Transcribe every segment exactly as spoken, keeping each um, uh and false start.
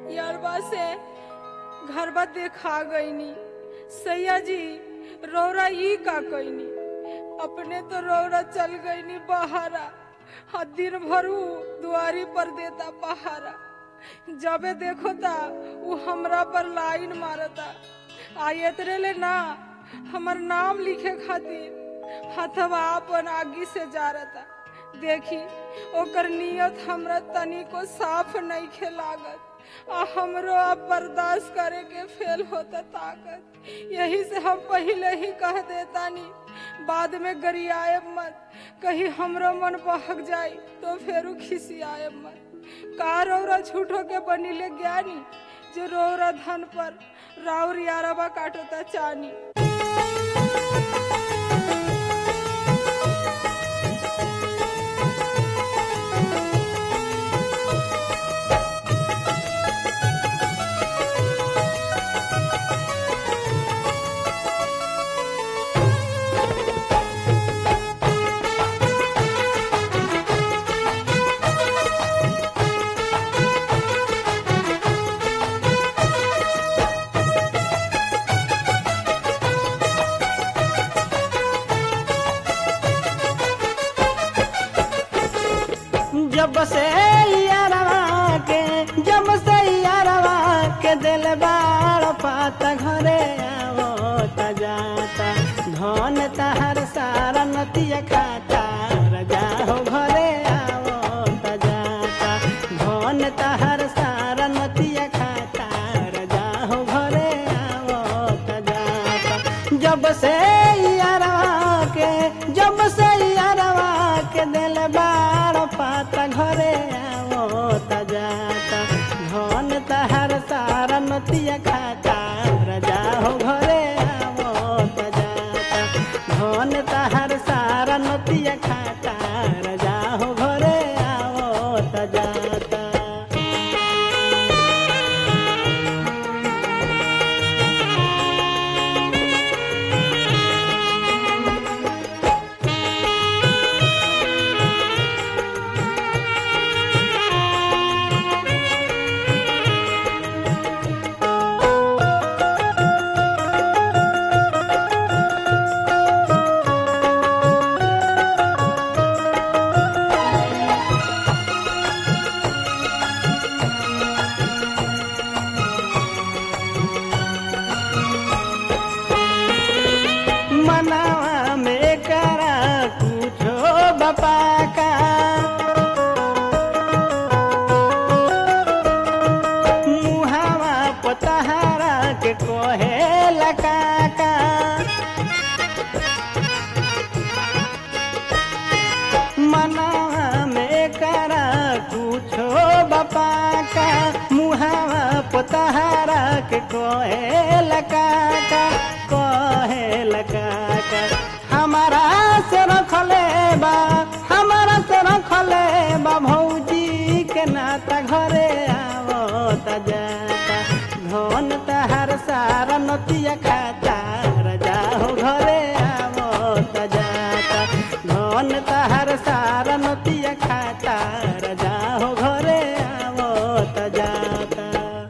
यारबा से घरबा देखा गईनी। सैया जी रौरा ई का कईनी, अपने तो रौरा चल गईनी बहारा, हाँ दिन भर ऊ दुआरी पर देता पहारा। जबे देखो ता वो हमरा पर लाइन मारता, आयत रे ना हमर नाम लिखे खातिर हथवा अपन आगी से जारता। देखी ओकर नियत हमरा तनिको साफ नहीं खे लागत, आ हमरो अब बर्दाश्त करे के फेल होता ताकत। यही से हम पहले ही कह देतानी, बाद में गरियाए मत, कहीं हमरो मन बहक जाई तो फेरू खिसियाए मत। का रौरा झूठो के बनिले ज्ञानी, जो रौरा धन पर राउर यारबा काटता चानी। जब से यारवा के जब से यारवा के दिल बार पाता घरे आवता जाता, धन तहर सारा नतिया खाता रजा हो घरे आवता जाता, धन तहर सारा नतिया खाता रजा हो घरे आवता जाता। जब से यारवा के जब से यारवा के दिल बार पाता घरे आवता जाता, धन तहर सारा नतिया खाता रजा हो घरे आवता जाता, धन तहर सारा नतिया खाता रजा हो घरे आवता जाता। मनावा में करा कुछो बपा का, मुहावा पतहारा के कोहे लका का, मनावा में करा कुछो बपा का, मुहावा पतहारा के कोहे लका का, कोहे लका का। हमारा से रखले बा हमारा से रखले बा भौजी के नाता घरे आवता जाता, धन तहर सारा नतिया खाता रजा हो घरे आवता जाता, धन तहर सारा नतिया खाता रजा हो घरे आवता जाता।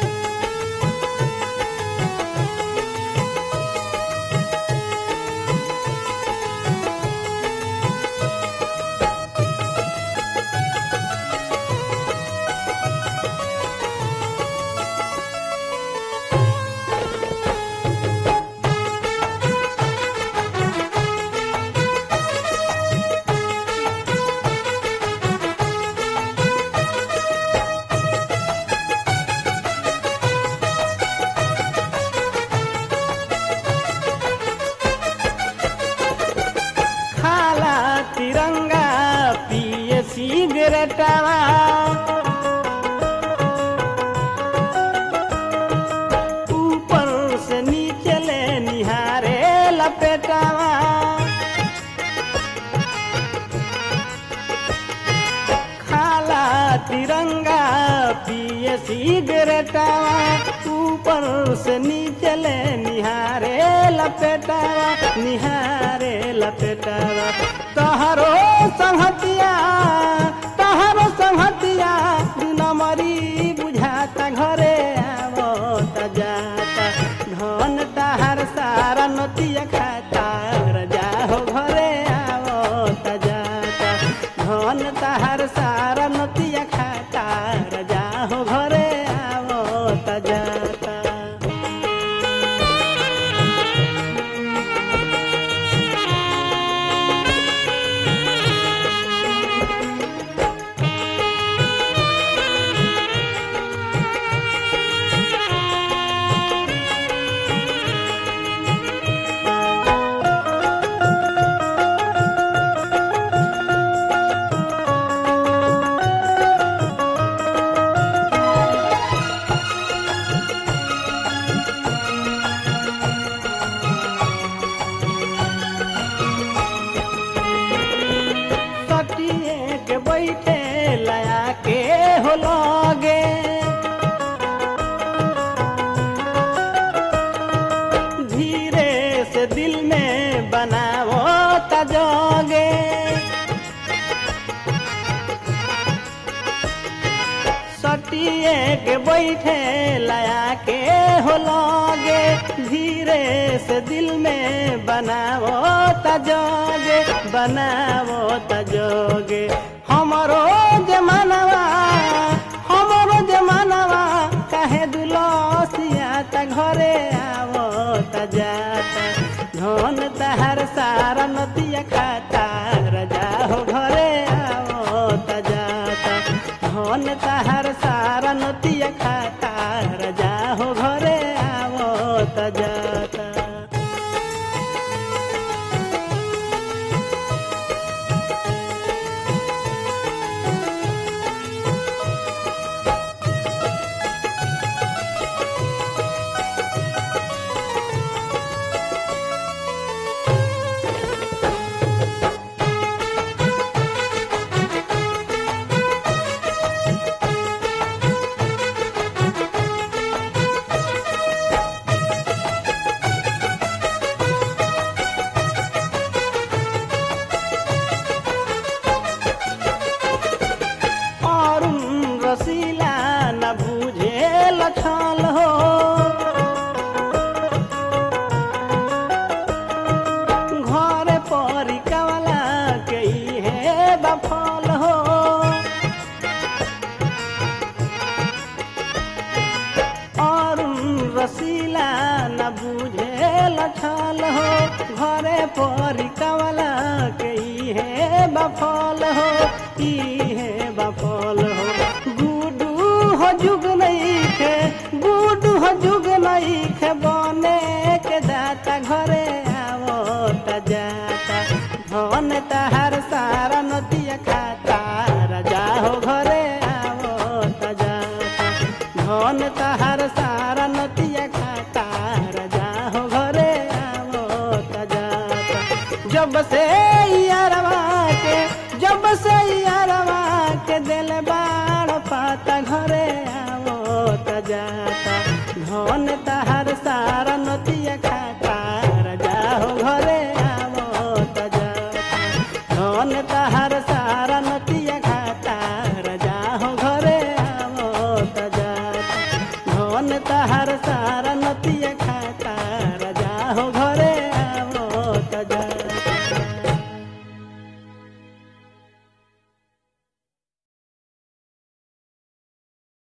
खाला तिरंगा पिए सिगरेटवा, ऊपर से नीचे ले निहारे लपेटवा, खाला तिरंगा पिए सिगरेटवा, ऊपर से नीचे ले निहारे लपेटवा, निहारे लपेटवा। तहरो संहतिया तहरो संहतिया नमरी बुझाता घरे सटिए के बैठे लया के हो लगे धीरे से दिल में बनावो तजोगे बनावो तजोगे हमरो जमानवा हमरो जमानवा काहे दुलसिया त घरे आवो त जाता धन तहर सारा नतिया खाता रजा हो घरे आवो त जाता धन तहर सारा नतिया खाता रजा हो घरे आवो त जाता रसीला न बुझे लछल हो घर परिकावला के हे बफल हो और रसीला न बुझे लछल हो घरे परिकावला के हे बफल हो ई हे बफल हो जुग नहीं खे बूढ़ हो जुग नहीं खे बने के दाता घरे आवो त जाता धन तहर सारा नतिया खाता रजा हो घरे आवो त जाता धन तहर सारा नतिया खाता रजा हो घरे आवो त जाता जब से यारवा के जब से यारवा के दिल बाड़ पाता घरे आवो त जाता धन तहर सारा नतिया खाता रजा हो घरे आवो त जाता धन तहर सारा नतिया खाता रजा हो घरे आवो त जाता धन तहर सारा